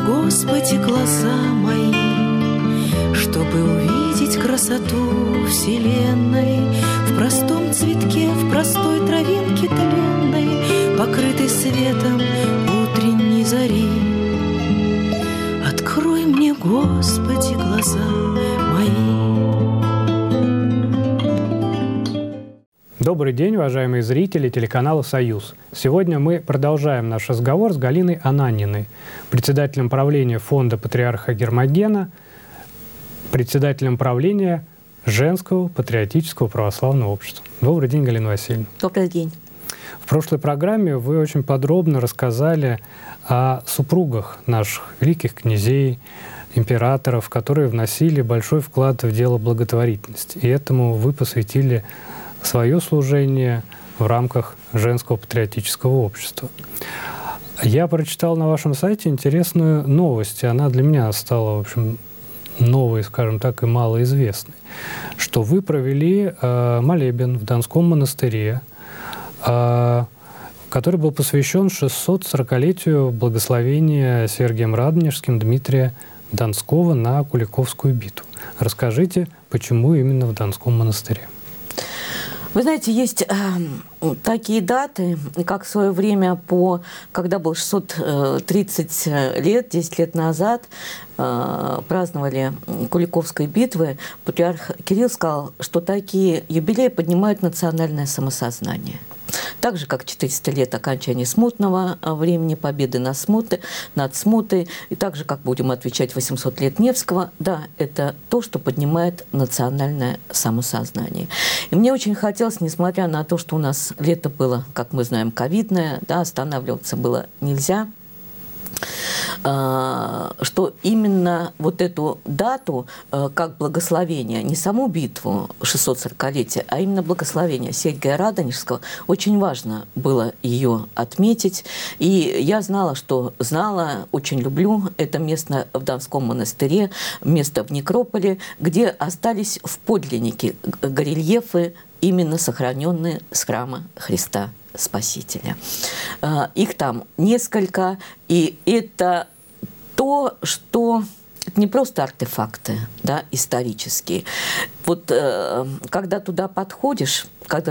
Господи, глаза мои, чтобы увидеть красоту вселенной в простом цветке, в простой травинке тленной, покрытой светом утренней зари. Открой мне, Господи, глаза мои. Добрый день, уважаемые зрители телеканала «Союз». Сегодня мы продолжаем наш разговор с Галиной Ананиной, председателем правления фонда патриарха Гермогена, председателем правления Женского патриотического православного общества. Добрый день, Галина Васильевна. Добрый день. В прошлой программе вы очень подробно рассказали о супругах наших великих князей, императоров, которые вносили большой вклад в дело благотворительности. И этому вы посвятили свое служение в рамках Женского патриотического общества. Я прочитал на вашем сайте интересную новость, и она для меня стала, в общем, новой, скажем так, и малоизвестной, что вы провели молебен в Донском монастыре, который был посвящен 640-летию благословения Сергием Радонежским Дмитрия Донского на Куликовскую битву. Расскажите, почему именно в Донском монастыре? Вы знаете, есть такие даты, как в свое время, когда было 630 лет, 10 лет назад, праздновали Куликовской битвы, патриарх Кирилл сказал, что такие юбилеи поднимают национальное самосознание. Так же, как 400 лет окончания смутного времени, победы над смутой, и так же, как будем отвечать 800 лет Невского, да, это то, что поднимает национальное самосознание. И мне очень хотелось, несмотря на то, что у нас лето было, как мы знаем, ковидное, да, останавливаться было нельзя, что именно вот эту дату как благословение, не саму битву 640-летия, а именно благословение Сергия Радонежского, очень важно было ее отметить. И я очень люблю это место в Донском монастыре, место в некрополе, где остались в подлиннике горельефы, именно сохраненные с храма Христа Спасителя. Их там несколько, и это то, что это не просто артефакты, да, исторические. Вот когда туда подходишь,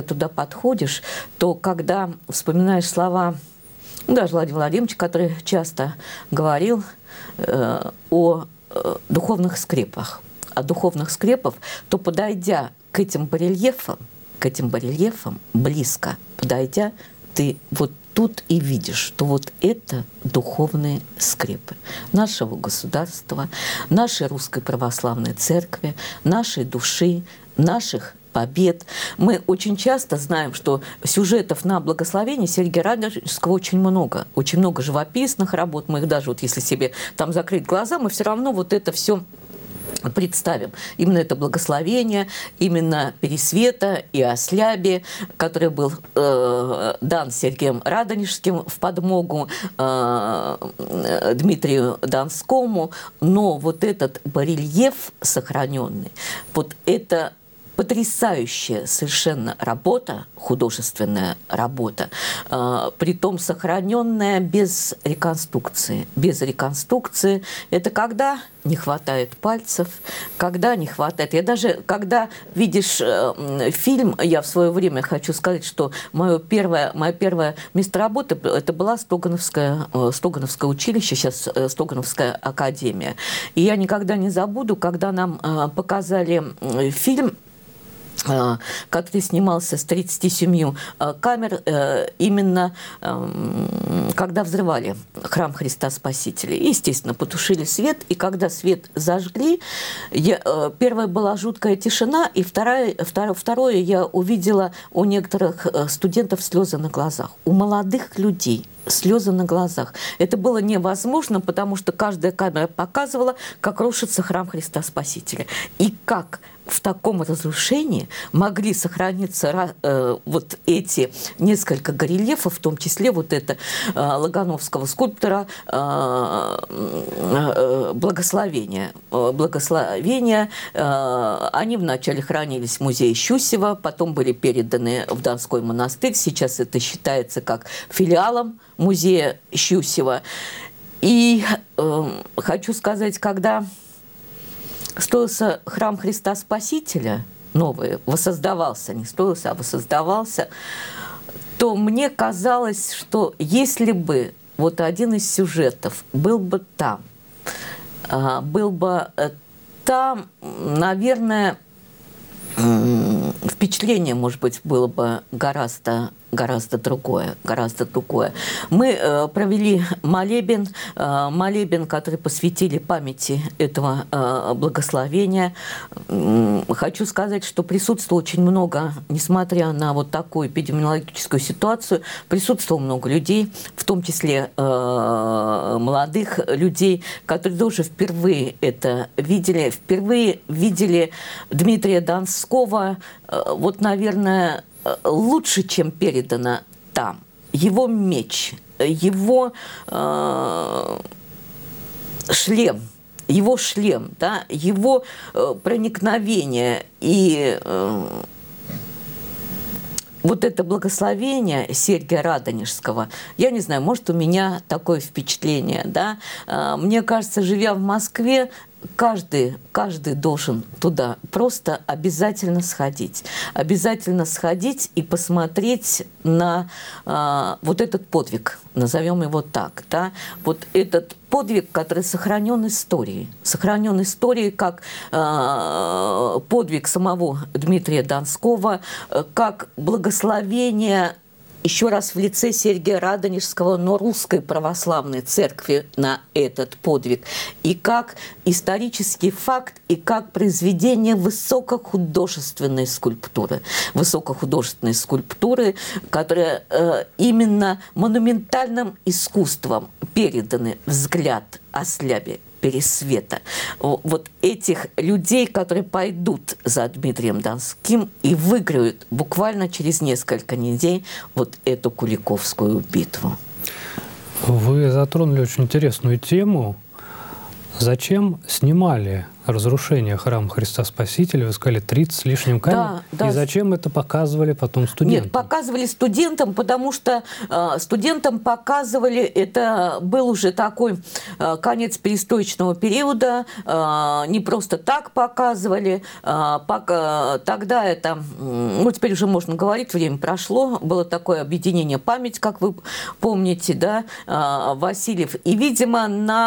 то когда вспоминаешь слова даже Владимира Владимировича, который часто говорил о духовных скрепах, то, подойдя к этим барельефам близко подойдя, ты вот тут и видишь, что вот это духовные скрепы нашего государства, нашей Русской Православной Церкви, нашей души, наших побед. Мы очень часто знаем, что сюжетов на благословение Сергия Радонежского очень много живописных работ. Мы их даже, вот если себе там закрыть глаза, мы все равно вот это все представим. Именно это благословение, именно Пересвета и Ослябе, который был дан Сергием Радонежским в подмогу Дмитрию Донскому. Но вот этот барельеф сохраненный, вот это потрясающая совершенно работа, художественная работа, притом сохраненная без реконструкции. Без реконструкции – это когда не хватает пальцев, когда не хватает… Когда видишь фильм, я в свое время хочу сказать, что мое первое место работы – это была Стогановское училище, сейчас Стогановская академия. И я никогда не забуду, когда нам показали фильм, который снимался с 37 камер, именно когда взрывали храм Христа Спасителя. И, естественно, потушили свет, и когда свет зажгли, первая была жуткая тишина, и второе я увидела у некоторых студентов слезы на глазах, у молодых людей слезы на глазах. Это было невозможно, потому что каждая камера показывала, как рушится храм Христа Спасителя. И как в таком разрушении могли сохраниться вот эти несколько горельефов, в том числе вот это лагановского скульптора благословения. Они вначале хранились в музее Щусева, потом были переданы в Донской монастырь. Сейчас это считается как филиалом музея Щусева. И хочу сказать, когда строился храм Христа Спасителя, новый, воссоздавался, не строился, а воссоздавался, то мне казалось, что если бы вот один из сюжетов был бы там, наверное, впечатление, может быть, было бы гораздо другое. Мы провели молебен, который посвятили памяти этого благословения. Хочу сказать, что присутствовало очень много, несмотря на вот такую эпидемиологическую ситуацию, присутствовало много людей, в том числе молодых людей, которые тоже впервые это видели, Дмитрия Донского, вот, наверное, лучше, чем передано там. Его меч, его шлем, да, его проникновение и вот это благословение Сергия Радонежского, я не знаю, может, у меня такое впечатление, да. Мне кажется, живя в Москве, каждый должен туда просто обязательно сходить и посмотреть на вот этот подвиг, назовем его так, да, вот этот подвиг, который сохранен историей, как подвиг самого Дмитрия Донского, как благословение, еще раз, в лице Сергия Радонежского, но Русской Православной Церкви на этот подвиг, и как исторический факт, и как произведение высокохудожественной скульптуры, которая именно монументальным искусством переданы взгляд Аслябе Пересвета. Вот этих людей, которые пойдут за Дмитрием Донским и выиграют буквально через несколько недель вот эту Куликовскую битву. Вы затронули очень интересную тему. Зачем снимали разрушение храма Христа Спасителя? Вы сказали, 30 с лишним камер. Да. И зачем это показывали потом студентам? Нет, показывали студентам, потому что студентам показывали, это был уже такой конец перестроечного периода, не просто так показывали. Тогда это, ну теперь уже можно говорить, время прошло, было такое объединение «Память», как вы помните, да, Васильев. И, видимо,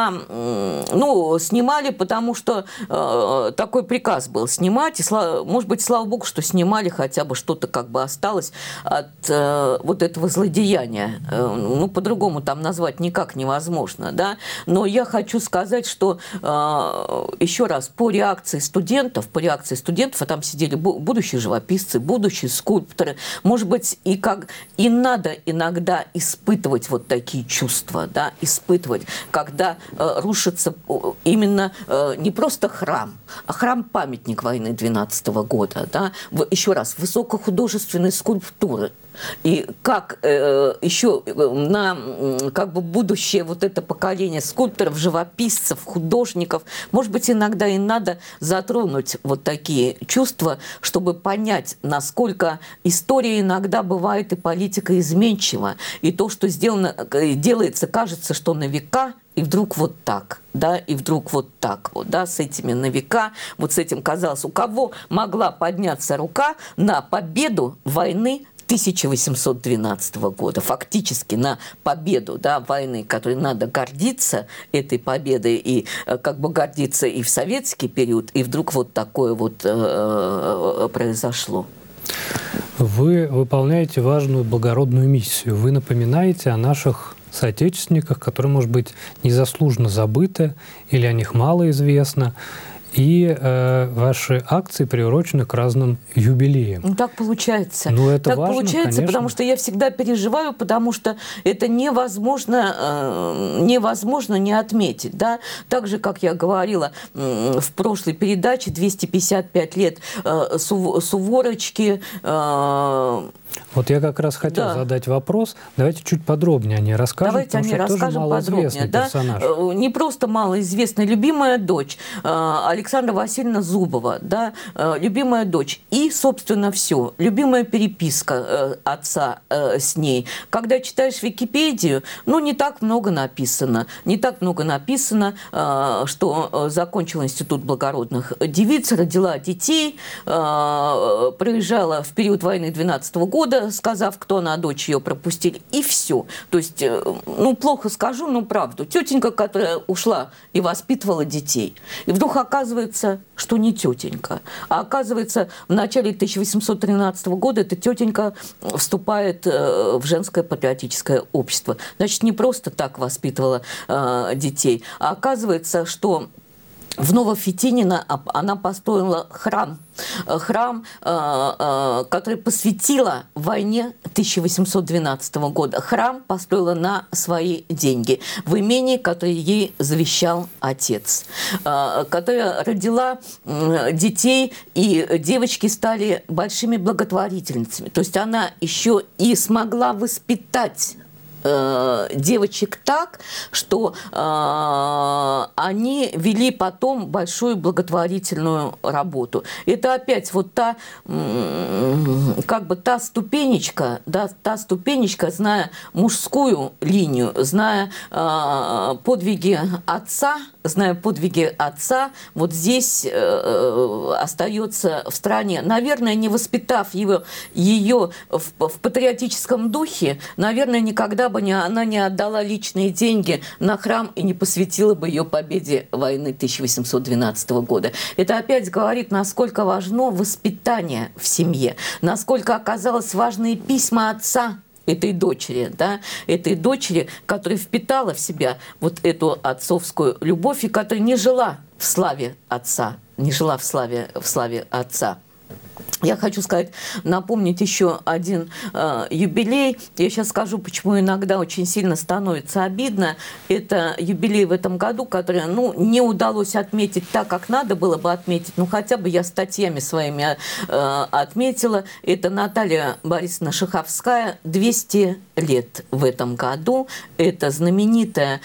снимали, потому что такой приказ был снимать, и, может быть, слава богу, что снимали, хотя бы что-то как бы осталось от вот этого злодеяния. По-другому там назвать никак невозможно, да. Но я хочу сказать, что еще раз, по реакции студентов, а там сидели будущие живописцы, будущие скульпторы, может быть, и надо иногда испытывать вот такие чувства, да, когда рушится именно не просто храм, а храм-памятник войны 12 года, да, еще раз, высокохудожественной скульптуры. И как еще на будущее вот это поколение скульпторов, живописцев, художников, может быть, иногда и надо затронуть вот такие чувства, чтобы понять, насколько история иногда бывает и политика изменчива, и то, что делается, кажется, что на века, и вдруг вот так, да, с этими на века, вот с этим казалось, у кого могла подняться рука на победу войны 1812 года, фактически на победу, да, войны, которой надо гордиться, этой победой, и гордиться и в советский период, и вдруг вот такое вот произошло. Вы выполняете важную благородную миссию. Вы напоминаете о наших соотечественниках, которые, может быть, незаслуженно забыты или о них мало известно. И ваши акции приурочены к разным юбилеям. Так получается. Это важно, получается, конечно. Потому что я всегда переживаю, потому что это невозможно не отметить. Да? Так же, как я говорила в прошлой передаче, 255 лет Суворочки. Вот я как раз хотел задать вопрос. Давайте чуть подробнее о ней расскажем. Давайте о ней расскажем подробнее. Персонаж. Не просто малоизвестная, любимая дочь Александра Васильевна Зубова, да, любимая дочь. И, собственно, все. Любимая переписка отца с ней. Когда читаешь Википедию, ну, не так много написано. Не так много написано, что закончила институт благородных девиц, родила детей, проезжала в период войны 12 года, сказав, кто она, дочь, ее пропустили, и все. То есть, ну, плохо скажу, но правду. Тетенька, которая ушла и воспитывала детей. И вдруг оказывается, что не тетенька. А оказывается, в начале 1813 года эта тетенька вступает в женское патриотическое общество. Значит, не просто так воспитывала детей, а оказывается, что в Новофетинино она построила храм, который посвятила войне 1812 года. Храм построила на свои деньги, в имении, которое ей завещал отец, которая родила детей, и девочки стали большими благотворительницами. То есть она еще и смогла воспитать девочек так, что они вели потом большую благотворительную работу. Это опять вот та, как бы та ступенечка, да, та ступенечка, зная мужскую линию, зная подвиги отца, вот здесь остается в стране. Наверное, не воспитав ее в патриотическом духе, наверное, никогда бы она не отдала личные деньги на храм и не посвятила бы ее победе войны 1812 года. Это опять говорит, насколько важно воспитание в семье, насколько оказалось важные письма отца этой дочери, да, этой дочери, которая впитала в себя вот эту отцовскую любовь и которая не жила в славе отца, не жила в славе отца. Я хочу сказать, напомнить еще один юбилей. Я сейчас скажу, почему иногда очень сильно становится обидно. Это юбилей в этом году, который, ну, не удалось отметить так, как надо было бы отметить. Ну, хотя бы я статьями своими отметила. Это Наталья Борисовна Шаховская, 200 лет в этом году. Это знаменитая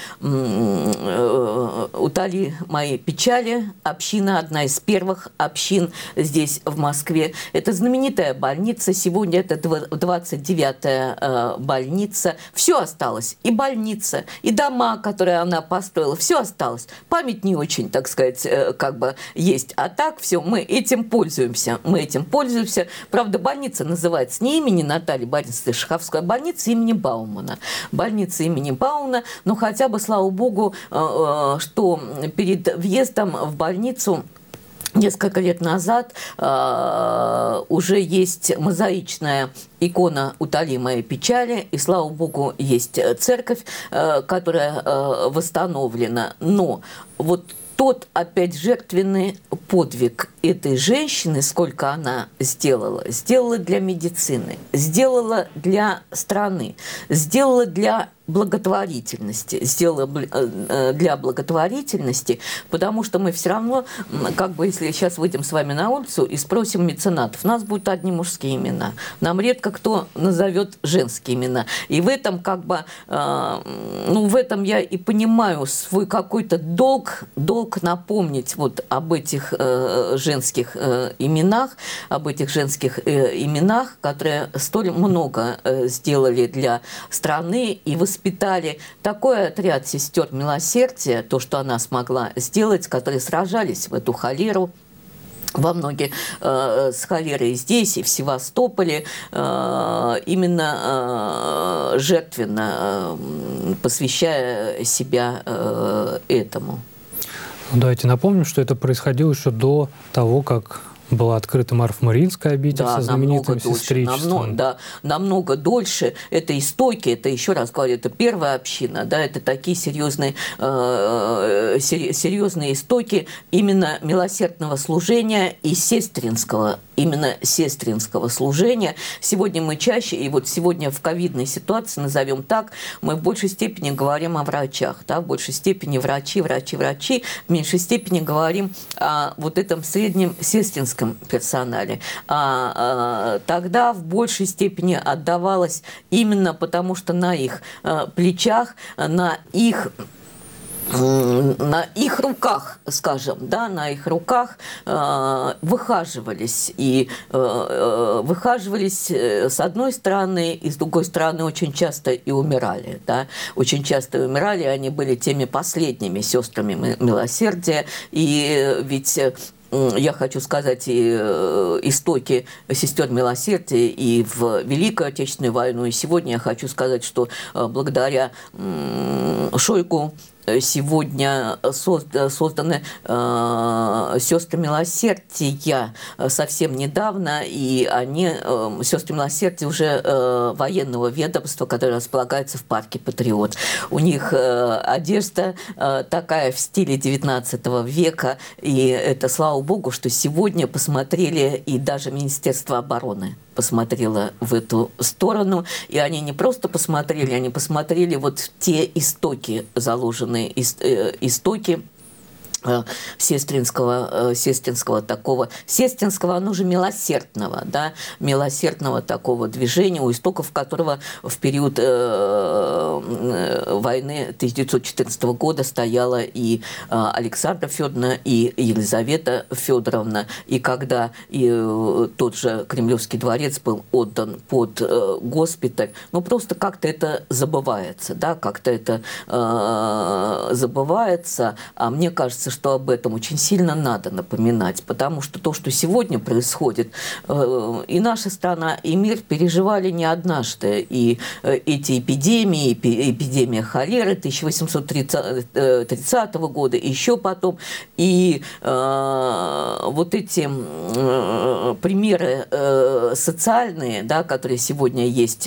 «Утоли мои печали» община, одна из первых общин здесь, в Москве. Это знаменитая больница. Сегодня это 29-я больница. Все осталось. И больница, и дома, которые она построила. Все осталось. Память не очень, так сказать, как бы есть. А так все, мы этим пользуемся. Правда, больница называется не имени Натальи Борисовны Шаховской, а больница имени Баумана. Но хотя бы, слава богу, что перед въездом в больницу несколько лет назад уже есть мозаичная икона «Утоли мои печали», и, слава богу, есть церковь, которая восстановлена. Но вот тот, опять, жертвенный подвиг этой женщины, сколько она сделала для медицины, сделала для страны, сделала для благотворительности, потому что мы все равно, как бы, если сейчас выйдем с вами на улицу и спросим меценатов, у нас будут одни мужские имена. Нам редко кто назовет женские имена. И в этом, как бы, в этом я и понимаю свой какой-то долг напомнить вот об этих женских именах, которые столь много сделали для страны и воспитали такой отряд сестер милосердия, то, что она смогла сделать, которые сражались в эту холеру, во многих с холерой здесь и в Севастополе, именно жертвенно посвящая себя этому. Давайте напомним, что это происходило еще до того, как была открыта Марфа-Мариинская обитель со знаменитым сестричеством. Намного дольше. Это истоки, это, еще раз говорю, это первая община, да, это такие серьезные истоки именно милосердного служения и сестринского служения. Сегодня мы чаще, и вот сегодня в ковидной ситуации, назовем так, мы в большей степени говорим о врачах, да, в большей степени врачи, в меньшей степени говорим о вот этом среднем сестринском персонале. Тогда в большей степени отдавалось именно потому, что на их плечах, на их руках, скажем, да, на их руках выхаживались. И выхаживались с одной стороны, и с другой стороны очень часто и умирали. Да? Очень часто умирали, они были теми последними сестрами милосердия. И ведь я хочу сказать, и истоки сестер милосердия и в Великую Отечественную войну, и сегодня я хочу сказать, что благодаря Шойгу сегодня созданы сестры милосердия совсем недавно, и они, сестры милосердия, уже военного ведомства, которое располагается в парке Патриот. У них одежда такая в стиле 19 века, и это слава богу, что сегодня посмотрели, и даже Министерство обороны посмотрела в эту сторону, и они не просто посмотрели, они посмотрели вот те истоки, заложенные истоки сестринского такого, сестринского, оно же милосердного, да, милосердного такого движения, у истоков которого в период войны 1914 года стояла и Александра Федоровна, и Елизавета Федоровна, и когда тот же Кремлевский дворец был отдан под госпиталь, ну просто как-то это забывается, да, как-то это забывается, а мне кажется, что об этом очень сильно надо напоминать, потому что то, что сегодня происходит, и наша страна, и мир переживали не однажды, и эти эпидемии, эпидемия холеры 1830 года, еще потом, и вот эти примеры социальные, да, которые сегодня есть,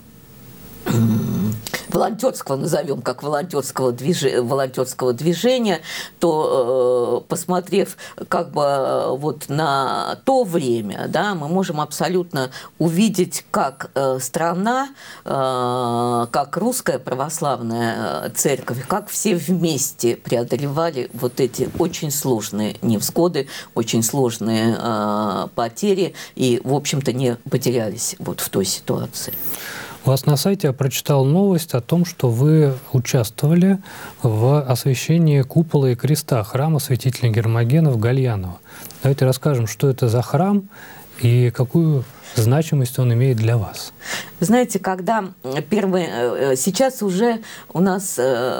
волонтерского, назовем как волонтерского движения, то посмотрев как бы вот на то время, да, мы можем абсолютно увидеть, как страна, как русская православная церковь, как все вместе преодолевали вот эти очень сложные невзгоды, очень сложные потери и, в общем-то, не потерялись вот в той ситуации. У вас на сайте я прочитал новость о том, что вы участвовали в освящении купола и креста храма святителя Гермогена в Гальяново. Давайте расскажем, что это за храм и какую значимость он имеет для вас. Знаете, когда сейчас уже у нас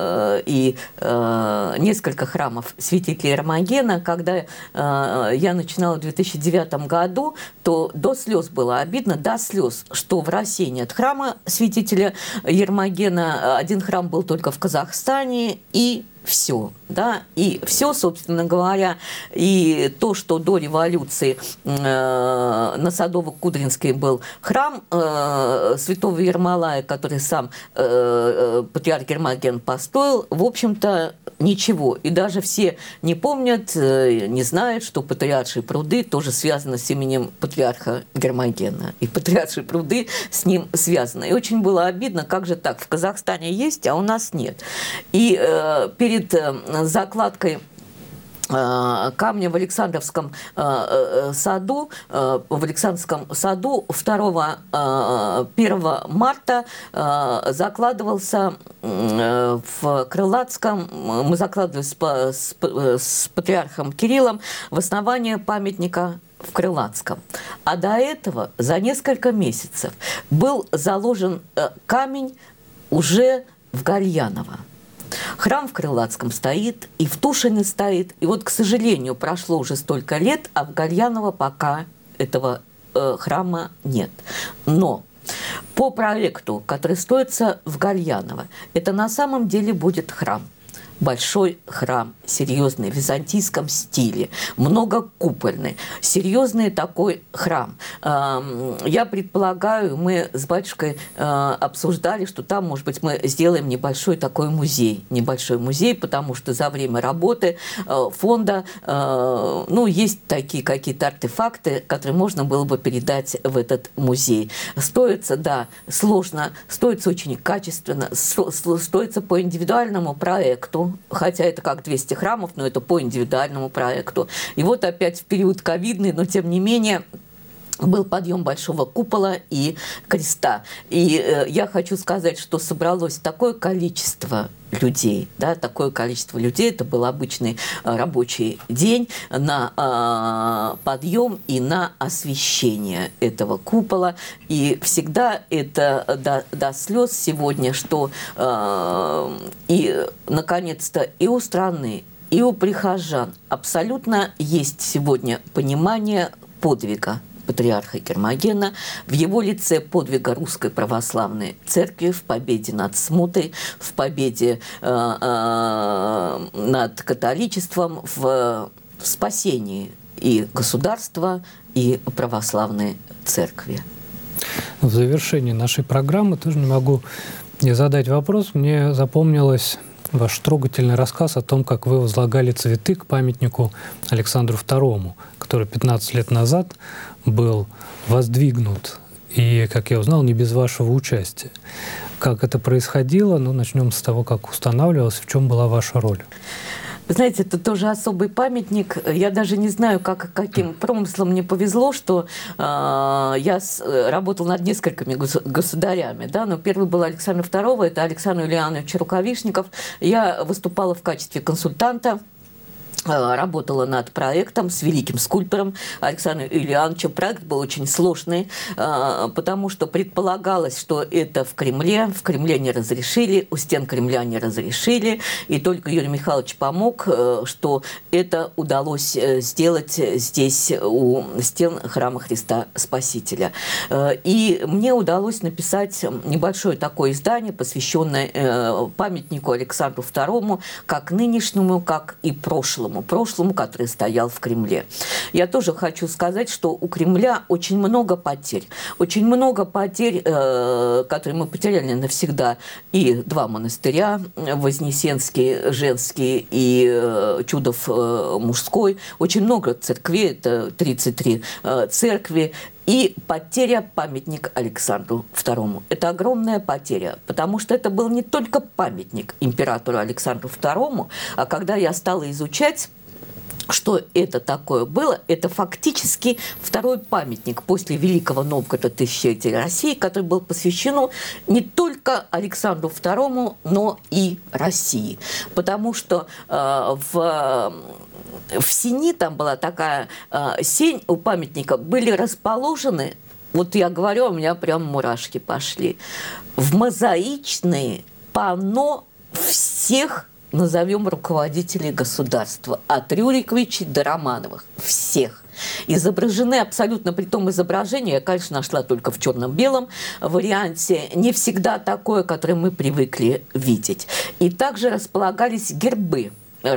несколько храмов святителя Ермогена, когда я начинала в 2009 году, то до слез было обидно, до слез, что в России нет храма святителя Ермогена, один храм был только в Казахстане, и все, да, и все, собственно говоря, и то, что до революции на Садово-Кудринской был храм святого Ермолая, который сам патриарх Гермоген построил, в общем-то, ничего. И даже все не помнят, не знают, что Патриаршие пруды тоже связаны с именем патриарха Гермогена. И Патриаршие пруды с ним связаны. И очень было обидно, как же так, в Казахстане есть, а у нас нет. И перед закладкой камня в Александровском саду, 1 марта закладывался в Крылатском, мы закладывали с патриархом Кириллом в основание памятника в Крылатском. А до этого за несколько месяцев был заложен камень уже в Гальяново. Храм в Крылатском стоит, и в Тушине стоит. И вот, к сожалению, прошло уже столько лет, а в Гальяново пока этого храма нет. Но по проекту, который строится в Гальяново, это на самом деле будет храм. Большой храм, серьезный, в византийском стиле, многокупольный, серьезный такой храм. Я предполагаю, мы с батюшкой обсуждали, что там, может быть, мы сделаем небольшой такой музей, потому что за время работы фонда, есть такие какие-то артефакты, которые можно было бы передать в этот музей. Стоится, да, сложно, стоится очень качественно, стоится по индивидуальному проекту, хотя это как 200 храмов, но это по индивидуальному проекту. И вот опять в период ковидный, но тем не менее был подъем большого купола и креста. И я хочу сказать, что собралось такое количество людей, да, такое количество людей, это был обычный рабочий день на подъем и на освещение этого купола. И всегда это до слез сегодня, что и, наконец-то, и у страны, и у прихожан абсолютно есть сегодня понимание подвига патриарха Гермогена, в его лице подвига Русской Православной Церкви в победе над смутой, в победе над католичеством, в спасении и государства, и православной церкви. В завершении нашей программы тоже не могу не задать вопрос. Мне запомнилось ваш трогательный рассказ о том, как вы возлагали цветы к памятнику Александру II, который 15 лет назад был воздвигнут, и, как я узнал, не без вашего участия. Как это происходило? Ну, начнем с того, как устанавливалось, в чем была ваша роль. Вы знаете, это тоже особый памятник. Я даже не знаю, каким промыслом мне повезло, что я работала над несколькими государями. Да? Но первый был Александр II, это Александр Юлианович Рукавишников. Я выступала в качестве консультанта, работала над проектом с великим скульптором Александром Юлиановичем. Проект был очень сложный, потому что предполагалось, что это в Кремле не разрешили, у стен Кремля не разрешили, и только Юрий Михайлович помог, что это удалось сделать здесь, у стен храма Христа Спасителя. И мне удалось написать небольшое такое издание, посвященное памятнику Александру II, как нынешнему, как и прошлому, который стоял в Кремле. Я тоже хочу сказать, что у Кремля очень много потерь. Очень много потерь, которые мы потеряли навсегда. И 2 монастыря, Вознесенский женский и Чудов мужской. Очень много церквей, это 33 церкви. И потеря памятника Александру II. Это огромная потеря, потому что это был не только памятник императору Александру II, а когда я стала изучать, что это такое было, это фактически второй памятник после Великого Новгорода тысячелетия России, который был посвящен не только Александру II, но и России. Потому что в Сени, там была такая сень у памятника, были расположены, вот я говорю, у меня прям мурашки пошли, в мозаичные панно всех, назовем, руководителей государства, от Рюриковичей до Романовых, всех. Изображены абсолютно, при том изображение, я, конечно, нашла только в черно-белом варианте, не всегда такое, которое мы привыкли видеть. И также располагались гербы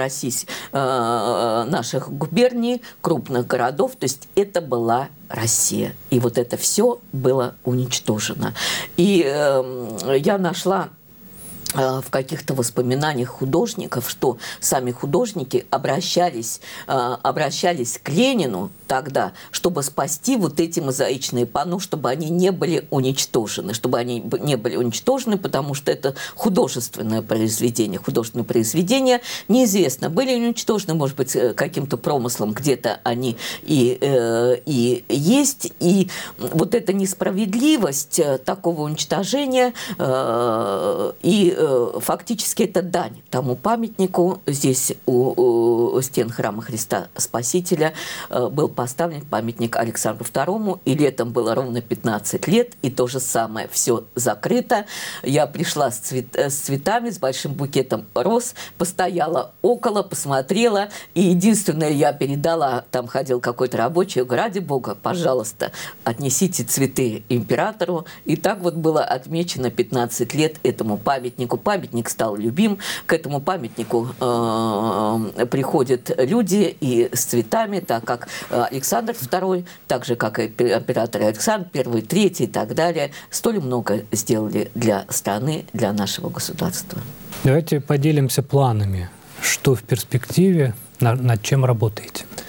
наших губерний, крупных городов, то есть это была Россия. И вот это все было уничтожено. И я нашла в каких-то воспоминаниях художников, что сами художники обращались к Ленину тогда, чтобы спасти вот эти мозаичные панно, чтобы они не были уничтожены, потому что это художественное произведение. Художественные произведения неизвестно, были уничтожены, может быть, каким-то промыслом, где-то они и есть. И вот эта несправедливость такого уничтожения и фактически это дань тому памятнику. Здесь у стен храма Христа Спасителя был поставлен памятник Александру II, и летом было ровно 15 лет, и то же самое, все закрыто. Я пришла с цветами, с большим букетом роз, постояла около, посмотрела, и единственное, я передала, там ходил какой-то рабочий, я говорю, ради Бога, пожалуйста, отнесите цветы императору. И так вот было отмечено 15 лет этому памятнику. Памятник стал любим, к этому памятнику приходят люди и с цветами, так как Александр II, так же, как и император Александр I, III и так далее, столь много сделали для страны, для нашего государства. Давайте поделимся планами. Что в перспективе, над чем работаете?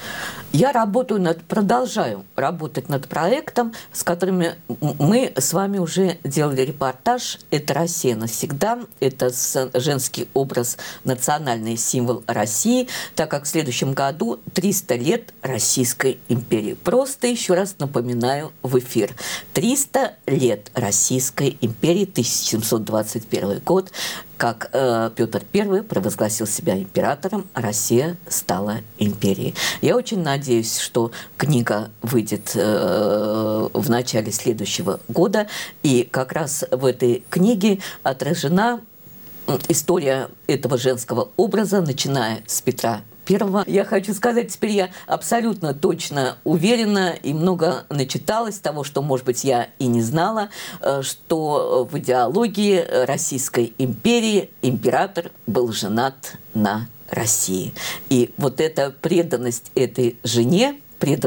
Я продолжаю работать над проектом, с которыми мы с вами уже делали репортаж. Это «Россия навсегда». Это женский образ, национальный символ России, так как в следующем году 300 лет Российской империи. Просто еще раз напоминаю в эфир. 300 лет Российской империи, 1721 год, как Петр I провозгласил себя императором, Россия стала империей. Я очень надеюсь, что книга выйдет в начале следующего года, и как раз в этой книге отражена история этого женского образа, начиная с Петра I. Я хочу сказать, теперь я абсолютно точно уверена и много начиталась того, что, может быть, я и не знала, что в идеологии Российской империи император был женат на России. И вот эта преданность этой жене,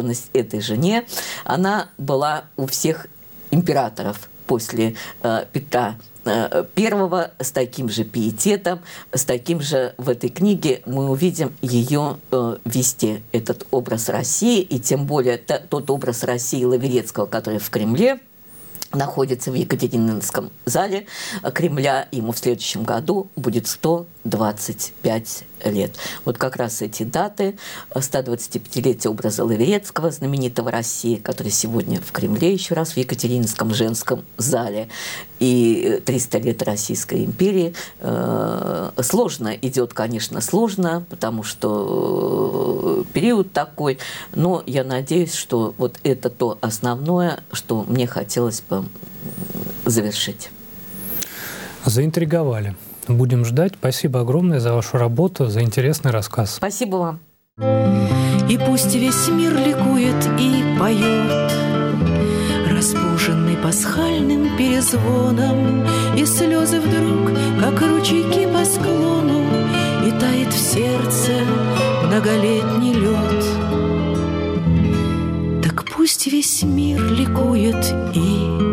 она была у всех императоров после Петра I с таким же пиететом, с таким же в этой книге мы увидим ее вести, этот образ России, и тем более тот образ России Лаверецкого, который в Кремле находится в Екатерининском зале Кремля, ему в следующем году будет 125 лет. Вот как раз эти даты, 125-летие образа Лаверецкого, знаменитого России, который сегодня в Кремле, еще раз в Екатерининском женском зале, и 300 лет Российской империи. Сложно идет, конечно, сложно, потому что период такой, но я надеюсь, что вот это то основное, что мне хотелось бы завершить. Заинтриговали. Будем ждать. Спасибо огромное за вашу работу, за интересный рассказ. Спасибо вам. И пусть весь мир ликует и поет, разбуженный пасхальным перезвоном, и слезы вдруг, как ручейки по склону, и тает в сердце многолетний лед. Так пусть весь мир ликует и